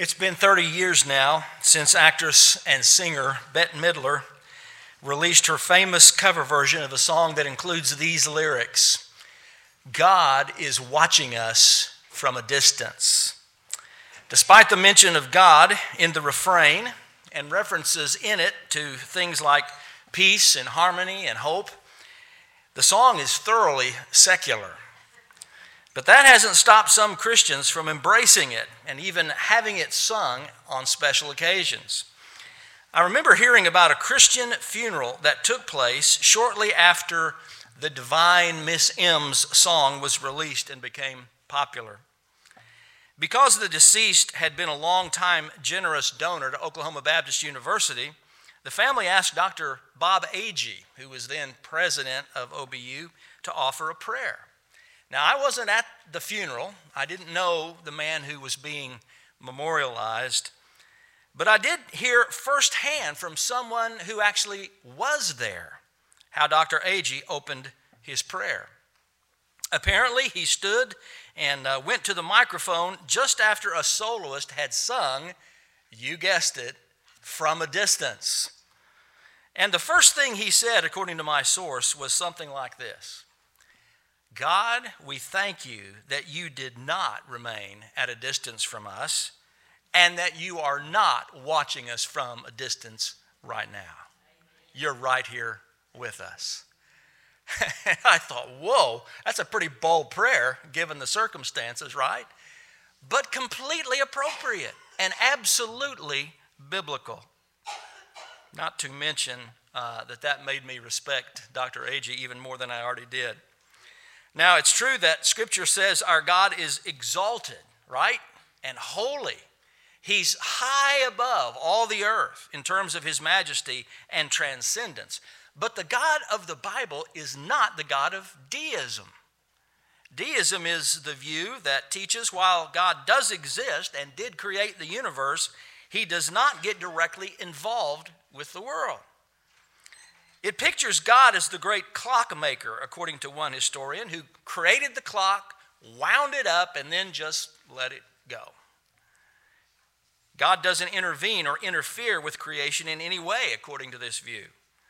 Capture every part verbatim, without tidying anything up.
It's been thirty years now since actress and singer Bette Midler released her famous cover version of a song that includes these lyrics: "God is watching us from a distance." Despite the mention of God in the refrain and references in it to things like peace and harmony and hope, the song is thoroughly secular. But that hasn't stopped some Christians from embracing it and even having it sung on special occasions. I remember hearing about a Christian funeral that took place shortly after the Divine Miss M's song was released and became popular. Because the deceased had been a long-time generous donor to Oklahoma Baptist University, the family asked Doctor Bob Agee, who was then president of O B U, to offer a prayer. Now, I wasn't at the funeral. I didn't know the man who was being memorialized, but I did hear firsthand from someone who actually was there how Doctor Agee opened his prayer. Apparently, he stood and uh, went to the microphone just after a soloist had sung, you guessed it, "From a Distance." And the first thing he said, according to my source, was something like this: "God, we thank you that you did not remain at a distance from us and that you are not watching us from a distance right now. You're right here with us." And I thought, whoa, that's a pretty bold prayer given the circumstances, right? But completely appropriate and absolutely biblical. Not to mention uh, that that made me respect Doctor Agee even more than I already did. Now, it's true that Scripture says our God is exalted, right, and holy. He's high above all the earth in terms of his majesty and transcendence. But the God of the Bible is not the God of deism. Deism is the view that teaches while God does exist and did create the universe, he does not get directly involved with the world. It pictures God as the great clockmaker, according to one historian, who created the clock, wound it up, and then just let it go. God doesn't intervene or interfere with creation in any way, according to this view.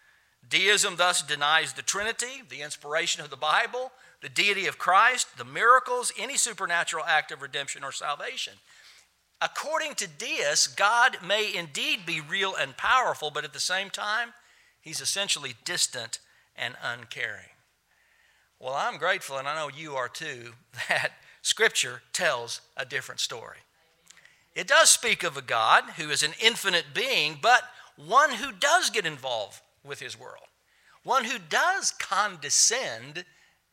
Deism thus denies the Trinity, the inspiration of the Bible, the deity of Christ, the miracles, any supernatural act of redemption or salvation. According to deists, God may indeed be real and powerful, but at the same time, he's essentially distant and uncaring. Well, I'm grateful, and I know you are too, that Scripture tells a different story. It does speak of a God who is an infinite being, but one who does get involved with his world. One who does condescend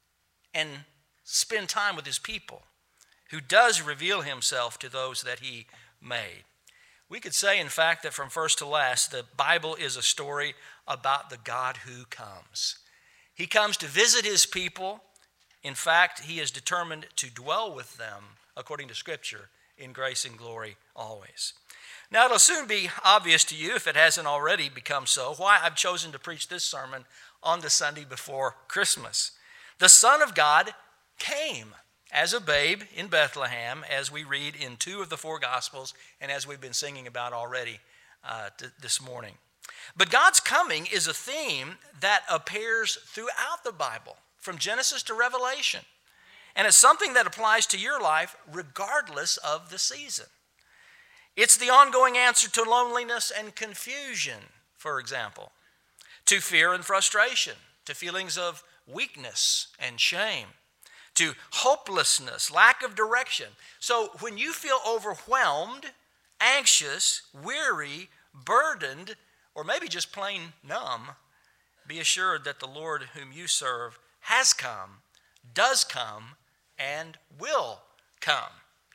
and spend time with his people. Who does reveal himself to those that he made. We could say, in fact, that from first to last, the Bible is a story about the God who comes. He comes to visit his people. In fact, he is determined to dwell with them, according to Scripture, in grace and glory always. Now, it'll soon be obvious to you, if it hasn't already become so, why I've chosen to preach this sermon on the Sunday before Christmas. The Son of God came as a babe in Bethlehem, as we read in two of the four Gospels, and as we've been singing about already uh, t- this morning. But God's coming is a theme that appears throughout the Bible, from Genesis to Revelation. And it's something that applies to your life regardless of the season. It's the ongoing answer to loneliness and confusion, for example, to fear and frustration, to feelings of weakness and shame, to hopelessness, lack of direction. So when you feel overwhelmed, anxious, weary, burdened, or maybe just plain numb, be assured that the Lord whom you serve has come, does come, and will come.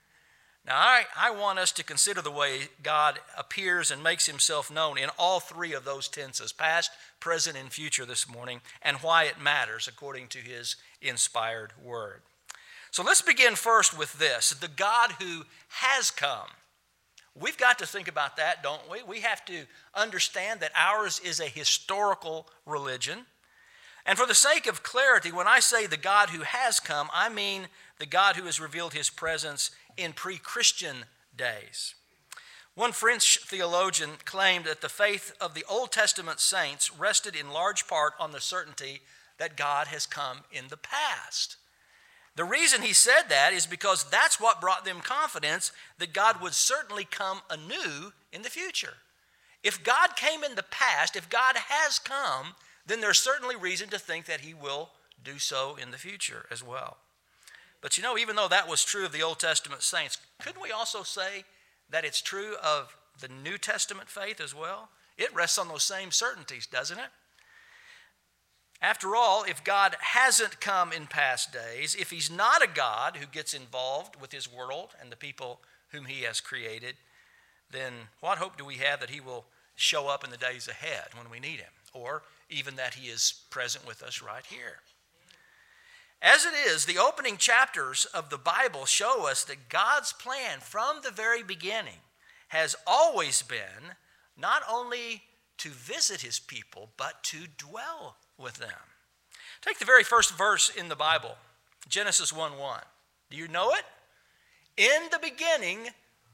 Now, I, I want us to consider the way God appears and makes himself known in all three of those tenses, past, present, and future this morning, and why it matters according to his inspired word. So let's begin first with this, the God who has come. We've got to think about that, don't we? We have to understand that ours is a historical religion. And for the sake of clarity, when I say the God who has come, I mean the God who has revealed his presence in pre-Christian days. One French theologian claimed that the faith of the Old Testament saints rested in large part on the certainty that God has come in the past. The reason he said that is because that's what brought them confidence that God would certainly come anew in the future. If God came in the past, if God has come, then there's certainly reason to think that he will do so in the future as well. But you know, even though that was true of the Old Testament saints, couldn't we also say that it's true of the New Testament faith as well? It rests on those same certainties, doesn't it? After all, if God hasn't come in past days, if he's not a God who gets involved with his world and the people whom he has created, then what hope do we have that he will show up in the days ahead when we need him, or even that he is present with us right here? As it is, the opening chapters of the Bible show us that God's plan from the very beginning has always been not only to visit his people, but to dwell with them. Take the very first verse in the Bible, Genesis one one. Do you know it? In the beginning,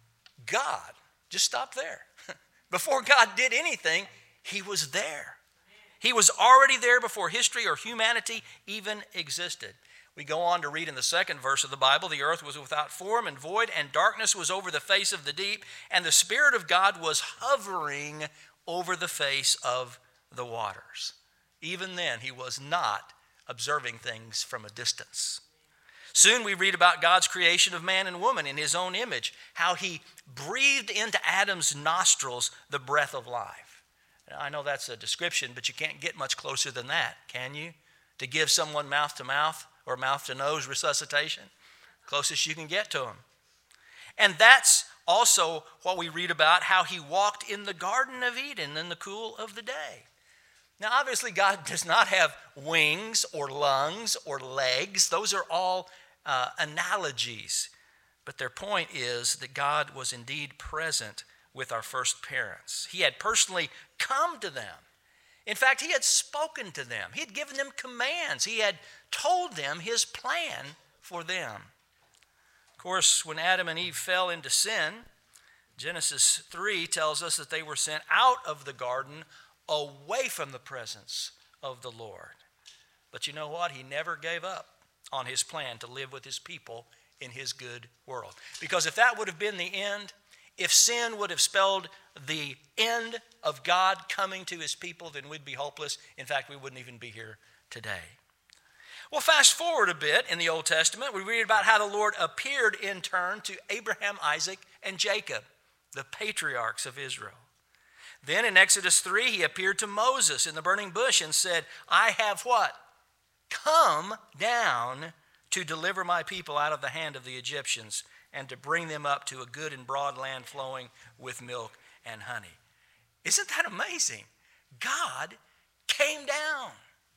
God. Just stop there. Before God did anything, he was there. He was already there before history or humanity even existed. We go on to read in the second verse of the Bible, the earth was without form and void, and darkness was over the face of the deep, and the Spirit of God was hovering over the face of the waters. Even then, he was not observing things from a distance. Soon we read about God's creation of man and woman in his own image, how he breathed into Adam's nostrils the breath of life. I know that's a description, but you can't get much closer than that, can you? To give someone mouth to mouth or mouth to nose resuscitation, closest you can get to them. And that's also what we read about, how he walked in the Garden of Eden in the cool of the day. Now, obviously, God does not have wings or lungs or legs. Those are all uh, analogies. But their point is that God was indeed present with our first parents. He had personally come to them. In fact, he had spoken to them. He had given them commands. He had told them his plan for them. Of course, when Adam and Eve fell into sin, Genesis three tells us that they were sent out of the garden away from the presence of the Lord. But you know what? He never gave up on his plan to live with his people in his good world. Because if that would have been the end, if sin would have spelled the end of God coming to his people, then we'd be hopeless. In fact, we wouldn't even be here today. Well, fast forward a bit in the Old Testament, we read about how the Lord appeared in turn to Abraham, Isaac, and Jacob, the patriarchs of Israel. Then in Exodus three, he appeared to Moses in the burning bush and said, I have what? Come down to deliver my people out of the hand of the Egyptians and to bring them up to a good and broad land flowing with milk and honey. Isn't that amazing? God came down.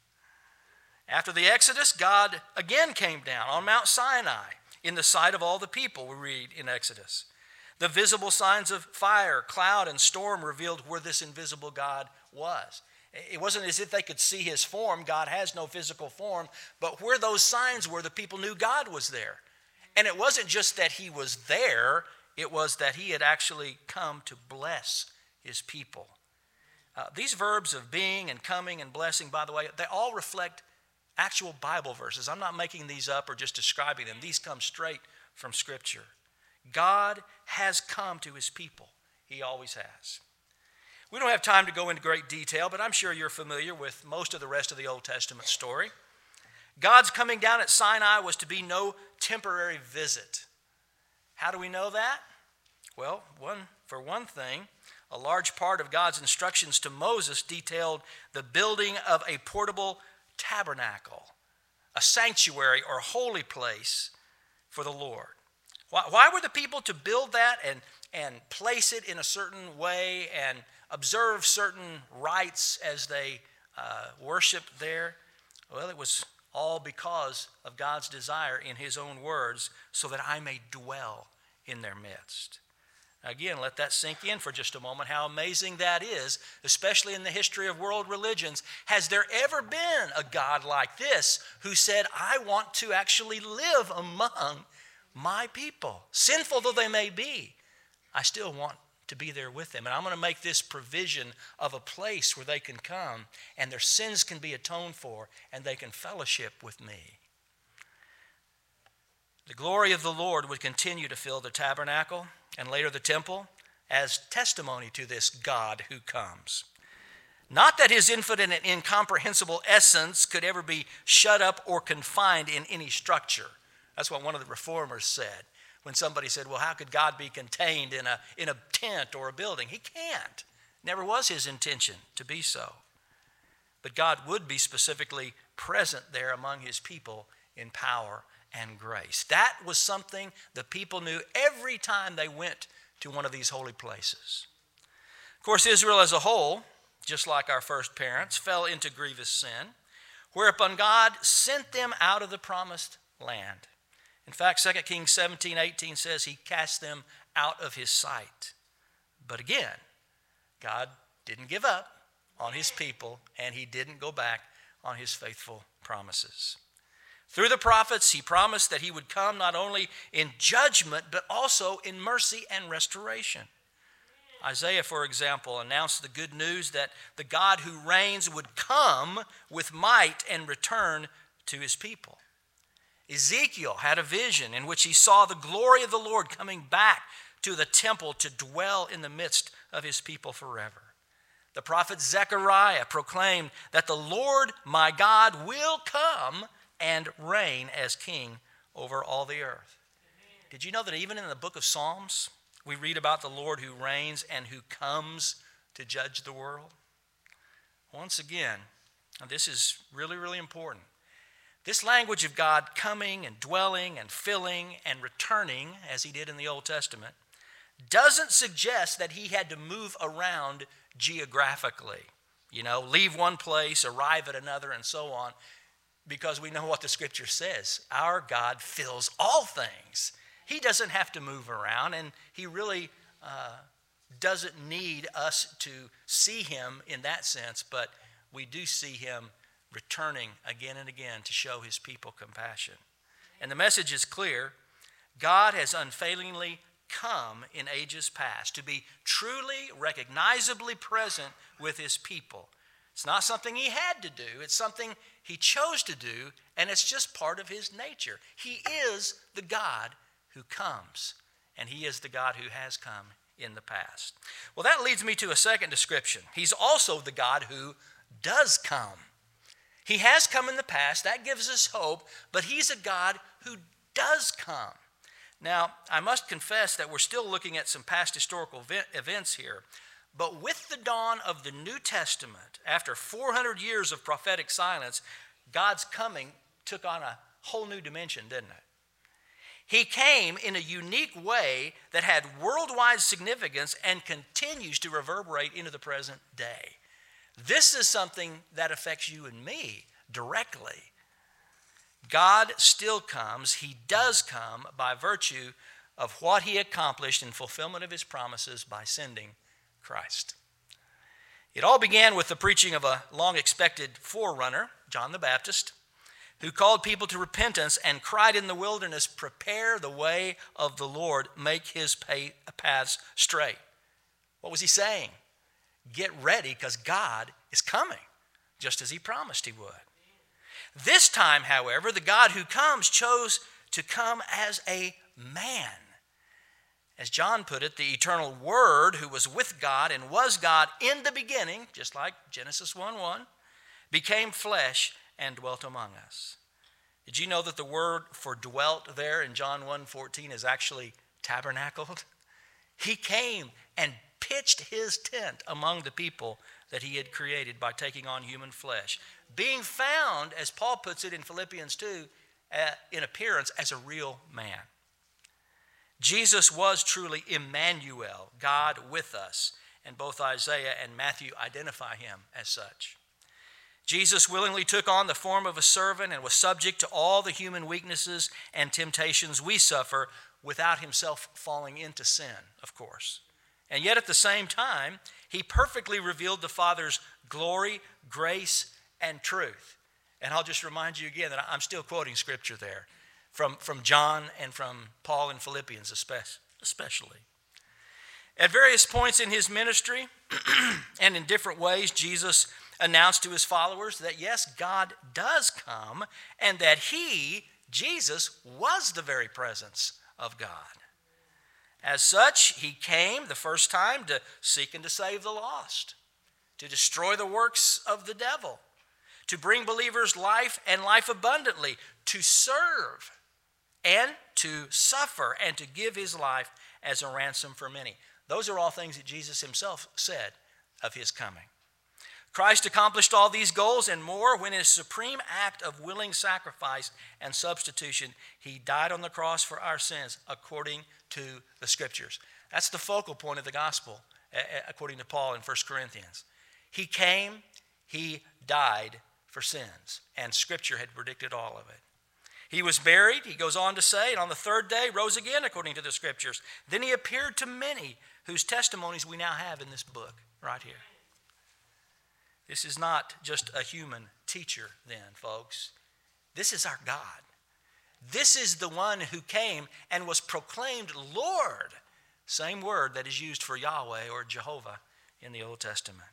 After the Exodus, God again came down on Mount Sinai in the sight of all the people, we read in Exodus. The visible signs of fire, cloud, and storm revealed where this invisible God was. It wasn't as if they could see his form. God has no physical form. But where those signs were, the people knew God was there. And it wasn't just that he was there. It was that he had actually come to bless his people. Uh, these verbs of being and coming and blessing, by the way, they all reflect actual Bible verses. I'm not making these up or just describing them. These come straight from Scripture. God has come to his people. He always has. We don't have time to go into great detail, but I'm sure you're familiar with most of the rest of the Old Testament story. God's coming down at Sinai was to be no temporary visit. How do we know that? Well, one, for one thing, a large part of God's instructions to Moses detailed the building of a portable tabernacle, a sanctuary or holy place for the Lord. Why, why were the people to build that and, and place it in a certain way and observe certain rites as they uh, worshiped there? Well, it was all because of God's desire in his own words, so that I may dwell in their midst. Again, let that sink in for just a moment, how amazing that is, especially in the history of world religions. Has there ever been a God like this who said, I want to actually live among my people? Sinful though they may be, I still want to to be there with them. And I'm going to make this provision of a place where they can come and their sins can be atoned for and they can fellowship with me. The glory of the Lord would continue to fill the tabernacle and later the temple as testimony to this God who comes. Not that his infinite and incomprehensible essence could ever be shut up or confined in any structure. That's what one of the reformers said when somebody said, well, how could God be contained in a, in a tent or a building? He can't. Never was his intention to be so. But God would be specifically present there among his people in power and grace. That was something the people knew every time they went to one of these holy places. Of course, Israel as a whole, just like our first parents, fell into grievous sin, whereupon God sent them out of the promised land. In fact, Second Kings seventeen eighteen says he cast them out of his sight. But again, God didn't give up on his people, and he didn't go back on his faithful promises. Through the prophets, he promised that he would come not only in judgment, but also in mercy and restoration. Isaiah, for example, announced the good news that the God who reigns would come with might and return to his people. Ezekiel had a vision in which he saw the glory of the Lord coming back to the temple to dwell in the midst of his people forever. The prophet Zechariah proclaimed that the Lord my God will come and reign as king over all the earth. Did you know that even in the book of Psalms, we read about the Lord who reigns and who comes to judge the world? Once again, and this is really, really important, this language of God coming and dwelling and filling and returning, as he did in the Old Testament, doesn't suggest that he had to move around geographically. You know, leave one place, arrive at another, and so on, because we know what the Scripture says. Our God fills all things. He doesn't have to move around, and he really uh, doesn't need us to see him in that sense, but we do see him returning again and again to show his people compassion. And the message is clear. God has unfailingly come in ages past to be truly, recognizably present with his people. It's not something he had to do. It's something he chose to do, and it's just part of his nature. He is the God who comes, and he is the God who has come in the past. Well, that leads me to a second description. He's also the God who does come. He has come in the past. That gives us hope, but he's a God who does come. Now, I must confess that we're still looking at some past historical events here, but with the dawn of the New Testament, after four hundred years of prophetic silence, God's coming took on a whole new dimension, didn't it? He came in a unique way that had worldwide significance and continues to reverberate into the present day. This is something that affects you and me directly. God still comes. He does come by virtue of what he accomplished in fulfillment of his promises by sending Christ. It all began with the preaching of a long-expected forerunner, John the Baptist, who called people to repentance and cried in the wilderness, "Prepare the way of the Lord, make his paths straight." What was he saying? Get ready, because God is coming, just as he promised he would. This time, however, the God who comes chose to come as a man. As John put it, the eternal Word, who was with God and was God in the beginning, just like Genesis one one, became flesh and dwelt among us. Did you know that the word for dwelt there in John one fourteen is actually tabernacled? He came and pitched his tent among the people that he had created by taking on human flesh, being found, as Paul puts it in Philippians two, uh, in appearance as a real man. Jesus was truly Emmanuel, God with us, and both Isaiah and Matthew identify him as such. Jesus willingly took on the form of a servant and was subject to all the human weaknesses and temptations we suffer without himself falling into sin, of course. And yet at the same time, he perfectly revealed the Father's glory, grace, and truth. And I'll just remind you again that I'm still quoting scripture there from, from John and from Paul in Philippians especially. At various points in his ministry and in different ways, Jesus announced to his followers that yes, God does come and that he, Jesus, was the very presence of God. As such, he came the first time to seek and to save the lost, to destroy the works of the devil, to bring believers life and life abundantly, to serve and to suffer and to give his life as a ransom for many. Those are all things that Jesus himself said of his coming. Christ accomplished all these goals and more when in a supreme act of willing sacrifice and substitution, he died on the cross for our sins according to the Scriptures. That's the focal point of the gospel, according to Paul in First Corinthians. He came, he died for sins, and Scripture had predicted all of it. He was buried, he goes on to say, and on the third day rose again according to the Scriptures. Then he appeared to many whose testimonies we now have in this book right here. This is not just a human teacher then, folks. This is our God. This is the one who came and was proclaimed Lord. Same word that is used for Yahweh or Jehovah in the Old Testament.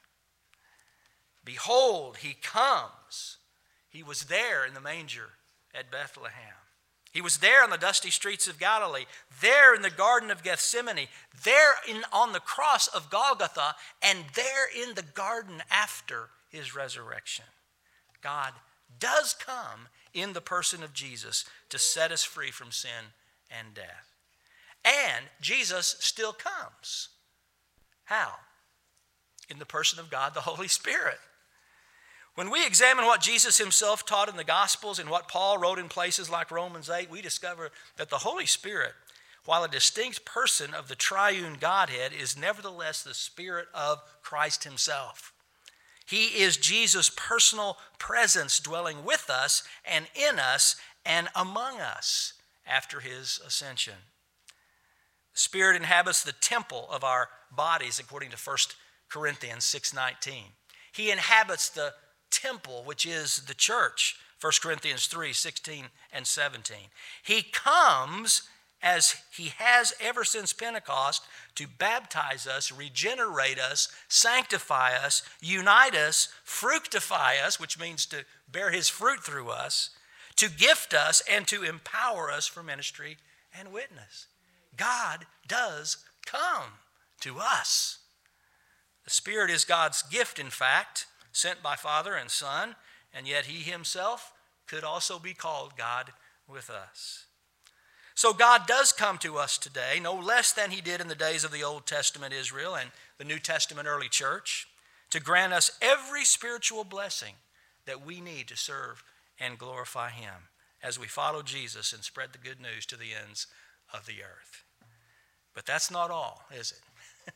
Behold, he comes. He was there in the manger at Bethlehem. He was there on the dusty streets of Galilee, there in the Garden of Gethsemane, there in, on the cross of Golgotha, and there in the garden after his resurrection. God does come in the person of Jesus to set us free from sin and death. And Jesus still comes. How? In the person of God, the Holy Spirit. When we examine what Jesus himself taught in the Gospels and what Paul wrote in places like Romans eight, we discover that the Holy Spirit, while a distinct person of the triune Godhead, is nevertheless the Spirit of Christ himself. He is Jesus' personal presence dwelling with us and in us and among us after his ascension. The Spirit inhabits the temple of our bodies, according to First Corinthians six nineteen. He inhabits the temple, which is the church, First Corinthians three sixteen and seventeen. He comes, as he has ever since Pentecost, to baptize us, regenerate us, sanctify us, unite us, fructify us, which means to bear his fruit through us, to gift us, and to empower us for ministry and witness. God does come to us. The Spirit is God's gift, in fact, sent by Father and Son, and yet he himself could also be called God with us. So God does come to us today, no less than he did in the days of the Old Testament Israel and the New Testament early church, to grant us every spiritual blessing that we need to serve and glorify him as we follow Jesus and spread the good news to the ends of the earth. But that's not all, is it?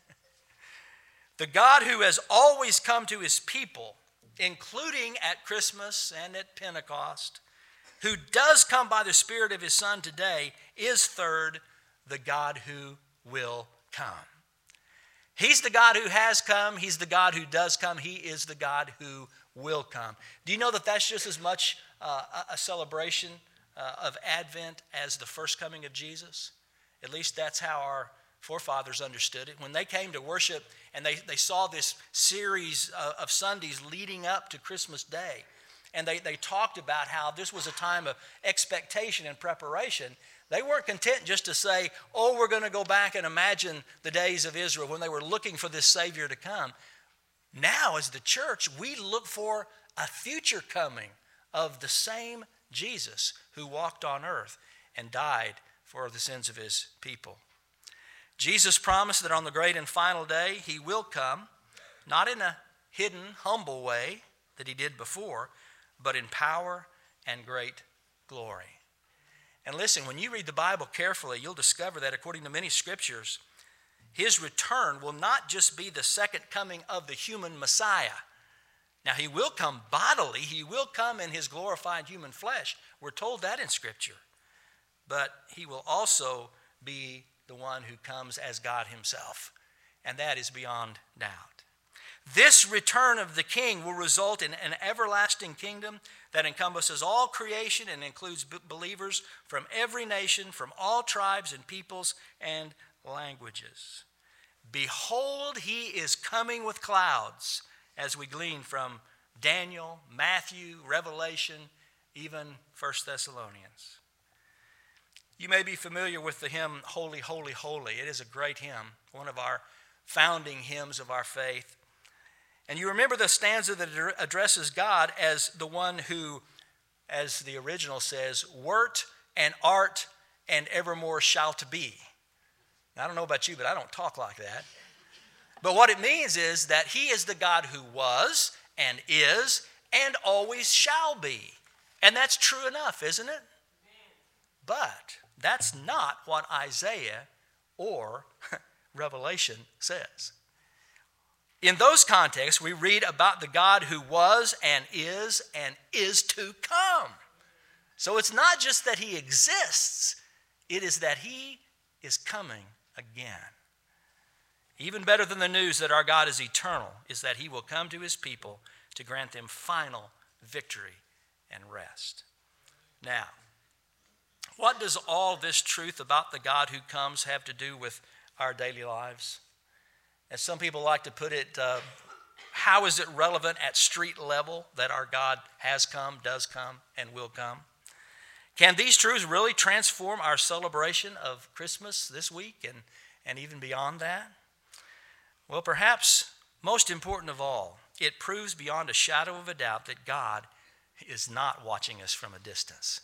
The God who has always come to his people, including at Christmas and at Pentecost, who does come by the Spirit of his Son today, is third, the God who will come. He's the God who has come. He's the God who does come. He is the God who will come. Do you know that that's just as much uh, a celebration uh, of Advent as the first coming of Jesus? At least that's how our forefathers understood it. When they came to worship and they, they saw this series of, of Sundays leading up to Christmas Day, and they, they talked about how this was a time of expectation and preparation, they weren't content just to say, oh, we're going to go back and imagine the days of Israel when they were looking for this Savior to come. Now, as the church, we look for a future coming of the same Jesus who walked on earth and died for the sins of his people. Jesus promised that on the great and final day, he will come, not in a hidden, humble way that he did before, but in power and great glory. And listen, when you read the Bible carefully, you'll discover that according to many scriptures, his return will not just be the second coming of the human Messiah. Now, he will come bodily. He will come in his glorified human flesh. We're told that in Scripture. But he will also be the one who comes as God himself. And that is beyond doubt. This return of the King will result in an everlasting kingdom that encompasses all creation and includes believers from every nation, from all tribes and peoples and languages. Behold, he is coming with clouds, as we glean from Daniel, Matthew, Revelation, even First Thessalonians. You may be familiar with the hymn, Holy, Holy, Holy. It is a great hymn, one of our founding hymns of our faith. And you remember the stanza that addresses God as the one who, as the original says, wert and art and evermore shalt be. Now, I don't know about you, but I don't talk like that. But what it means is that he is the God who was and is and always shall be. And that's true enough, isn't it? But that's not what Isaiah or Revelation says. In those contexts, we read about the God who was and is and is to come. So it's not just that he exists, it is that he is coming again. Even better than the news that our God is eternal is that he will come to his people to grant them final victory and rest. Now, what does all this truth about the God who comes have to do with our daily lives? As some people like to put it, uh, how is it relevant at street level that our God has come, does come, and will come? Can these truths really transform our celebration of Christmas this week and, and even beyond that? Well, perhaps most important of all, it proves beyond a shadow of a doubt that God is not watching us from a distance.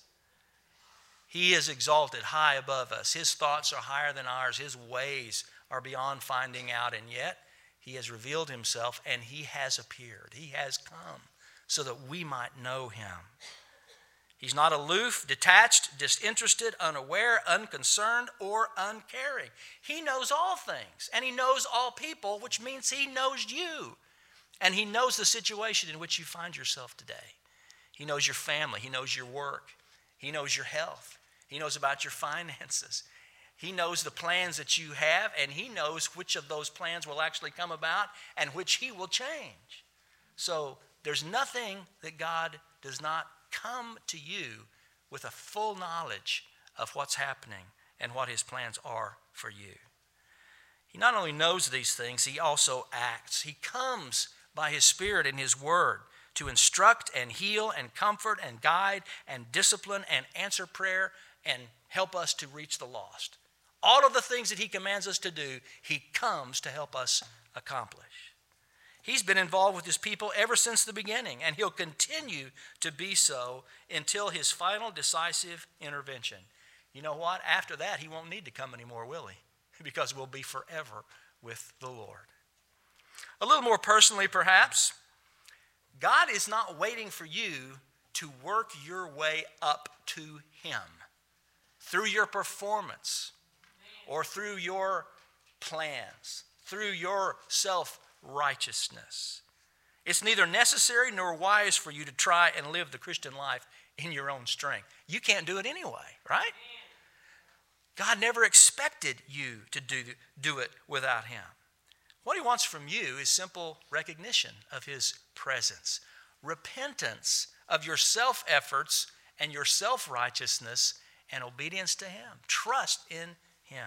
He is exalted high above us. His thoughts are higher than ours. His ways are beyond finding out. And yet, he has revealed himself and he has appeared. He has come so that we might know him. He's not aloof, detached, disinterested, unaware, unconcerned, or uncaring. He knows all things, and he knows all people, which means he knows you. And he knows the situation in which you find yourself today. He knows your family. He knows your work. He knows your health. He knows about your finances. He knows the plans that you have, and he knows which of those plans will actually come about and which he will change. So there's nothing that God does not come to you with a full knowledge of what's happening and what his plans are for you. He not only knows these things, he also acts. He comes by his Spirit and his word to instruct and heal and comfort and guide and discipline and answer prayer and help us to reach the lost. All of the things that he commands us to do, he comes to help us accomplish. He's been involved with his people ever since the beginning, and he'll continue to be so until his final decisive intervention. You know what? After that, he won't need to come anymore, will he? Because we'll be forever with the Lord. A little more personally, perhaps, God is not waiting for you to work your way up to him through your performance or through your plans, through your self-righteousness. It's neither necessary nor wise for you to try and live the Christian life in your own strength. You can't do it anyway, right? God never expected you to do, do it without him. What he wants from you is simple recognition of his presence, repentance of your self-efforts and your self-righteousness, and obedience to him. Trust in him.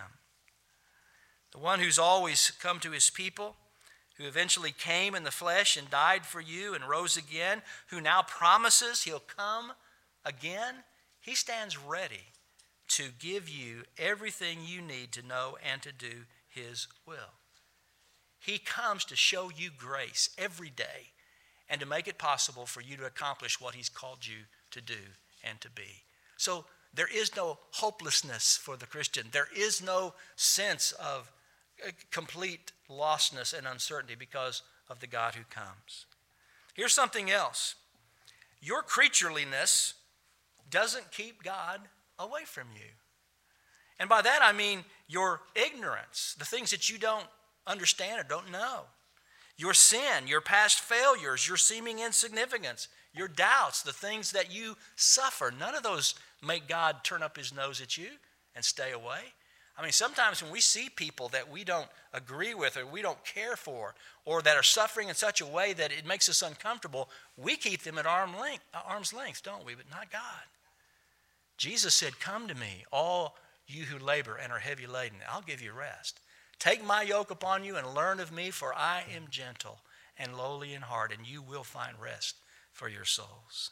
The one who's always come to his people, who eventually came in the flesh and died for you and rose again, who now promises he'll come again, he stands ready to give you everything you need to know and to do his will. He comes to show you grace every day and to make it possible for you to accomplish what he's called you to do and to be. So there is no hopelessness for the Christian. There is no sense of complete lostness and uncertainty because of the God who comes. Here's something else. Your creatureliness doesn't keep God away from you. And by that I mean your ignorance, the things that you don't understand or don't know. Your sin, your past failures, your seeming insignificance, your doubts, the things that you suffer. None of those make God turn up his nose at you and stay away. I mean, sometimes when we see people that we don't agree with or we don't care for or that are suffering in such a way that it makes us uncomfortable, we keep them at arm's length, arm's length, don't we? But not God. Jesus said, "Come to me, all you who labor and are heavy laden. I'll give you rest." Take my yoke upon you and learn of me, for I am gentle and lowly in heart, and you will find rest for your souls.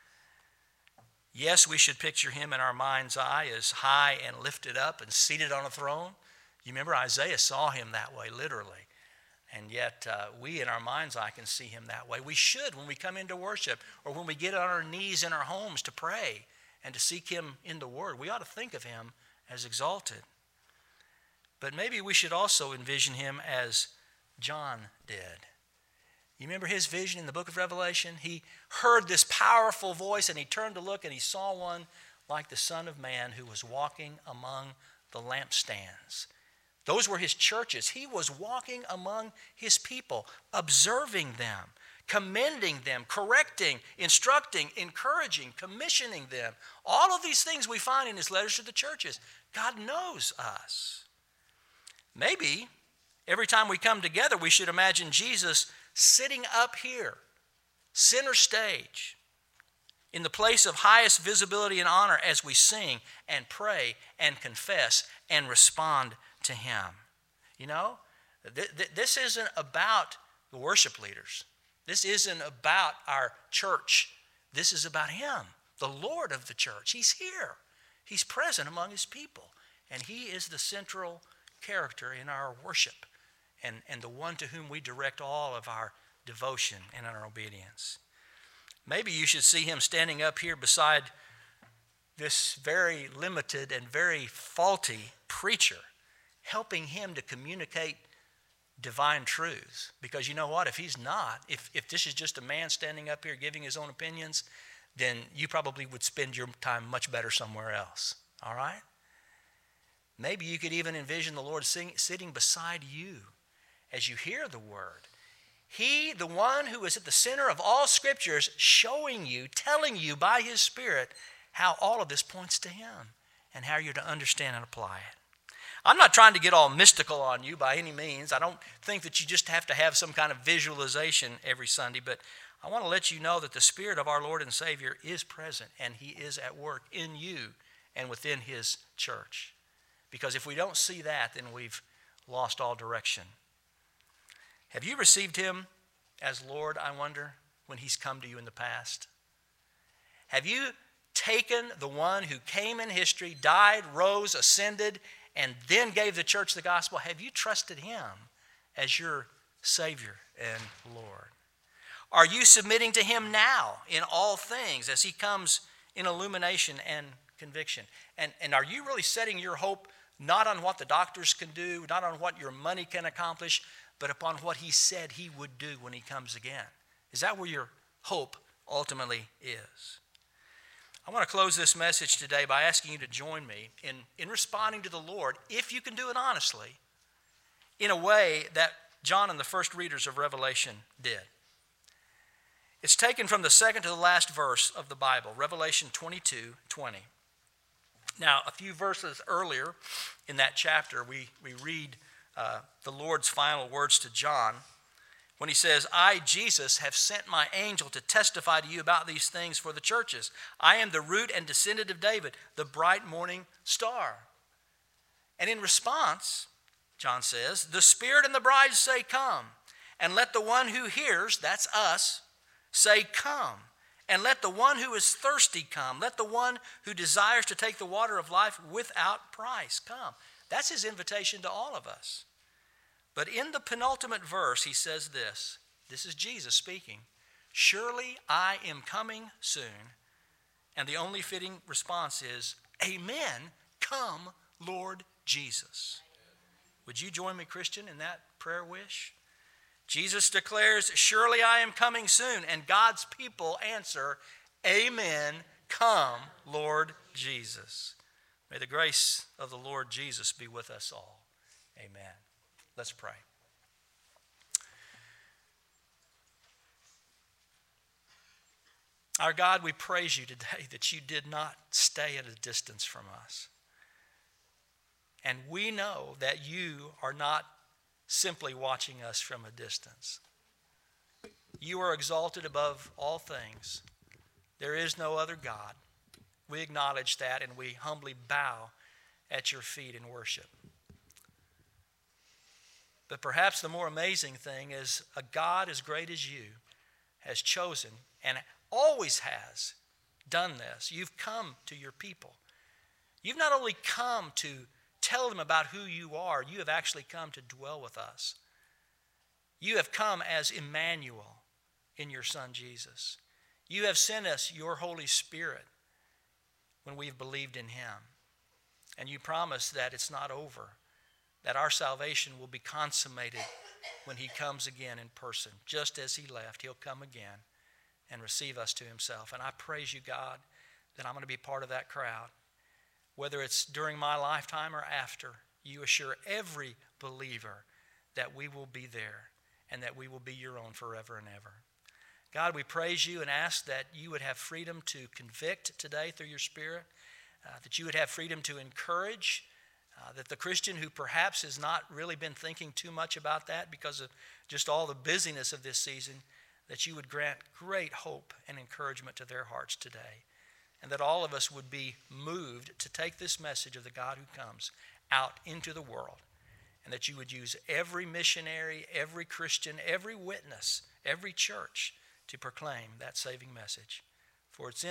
Yes, we should picture him in our mind's eye as high and lifted up and seated on a throne. You remember Isaiah saw him that way, literally. And yet uh, we in our mind's eye can see him that way. We should when we come into worship or when we get on our knees in our homes to pray and to seek him in the Word. We ought to think of him as exalted. But maybe we should also envision him as John did. You remember his vision in the book of Revelation? He heard this powerful voice and he turned to look and he saw one like the Son of Man who was walking among the lampstands. Those were his churches. He was walking among his people, observing them, commending them, correcting, instructing, encouraging, commissioning them. All of these things we find in his letters to the churches. God knows us. Maybe every time we come together, we should imagine Jesus sitting up here, center stage, in the place of highest visibility and honor as we sing and pray and confess and respond to him. You know, th- th- this isn't about the worship leaders. This isn't about our church. This is about him, the Lord of the church. He's here. He's present among his people. And he is the central character in our worship and, and the one to whom we direct all of our devotion and our obedience. Maybe you should see him standing up here beside this very limited and very faulty preacher, helping him to communicate divine truths. Because you know what? If he's not, if, if this is just a man standing up here giving his own opinions, then you probably would spend your time much better somewhere else. All right? Maybe you could even envision the Lord sing, sitting beside you as you hear the word. He, the one who is at the center of all scriptures, showing you, telling you by his Spirit how all of this points to him and how you're to understand and apply it. I'm not trying to get all mystical on you by any means. I don't think that you just have to have some kind of visualization every Sunday, but I want to let you know that the Spirit of our Lord and Savior is present and he is at work in you and within his church. Because if we don't see that, then we've lost all direction. Have you received him as Lord, I wonder, when he's come to you in the past? Have you taken the one who came in history, died, rose, ascended, and then gave the church the gospel? Have you trusted him as your Savior and Lord? Are you submitting to him now in all things as he comes in illumination and conviction? And, and are you really setting your hope not on what the doctors can do, not on what your money can accomplish, but upon what he said he would do when he comes again? Is that where your hope ultimately is? I want to close this message today by asking you to join me in, in responding to the Lord, if you can do it honestly, in a way that John and the first readers of Revelation did. It's taken from the second to the last verse of the Bible, Revelation twenty-two twenty. Now, a few verses earlier in that chapter, we, we read uh, the Lord's final words to John when he says, I, Jesus, have sent my angel to testify to you about these things for the churches. I am the root and descendant of David, the bright morning star. And in response, John says, the Spirit and the bride say, come. And let the one who hears, that's us, say, come. And let the one who is thirsty come. Let the one who desires to take the water of life without price come. That's his invitation to all of us. But in the penultimate verse, he says this. This is Jesus speaking. Surely I am coming soon. And the only fitting response is, Amen. Come, Lord Jesus. Would you join me, Christian, in that prayer wish? Jesus declares, surely I am coming soon. And God's people answer, Amen. Come, Lord Jesus. May the grace of the Lord Jesus be with us all. Amen. Let's pray. Our God, we praise you today that you did not stay at a distance from us. And we know that you are not simply watching us from a distance. You are exalted above all things. There is no other God. We acknowledge that and we humbly bow at your feet in worship. But perhaps the more amazing thing is a God as great as you has chosen and always has done this. You've come to your people. You've not only come to tell them about who you are, you have actually come to dwell with us. You have come as Emmanuel in your Son Jesus. You have sent us your Holy Spirit when we've believed in him. And you promise that it's not over, that our salvation will be consummated when he comes again in person. Just as he left, he'll come again and receive us to himself. And I praise you, God, that I'm going to be part of that crowd. Whether it's during my lifetime or after, you assure every believer that we will be there and that we will be your own forever and ever. God, we praise you and ask that you would have freedom to convict today through your Spirit, uh, that you would have freedom to encourage, uh, that the Christian who perhaps has not really been thinking too much about that because of just all the busyness of this season, that you would grant great hope and encouragement to their hearts today, and that all of us would be moved to take this message of the God who comes out into the world, and that you would use every missionary, every Christian, every witness, every church to proclaim that saving message. For it's in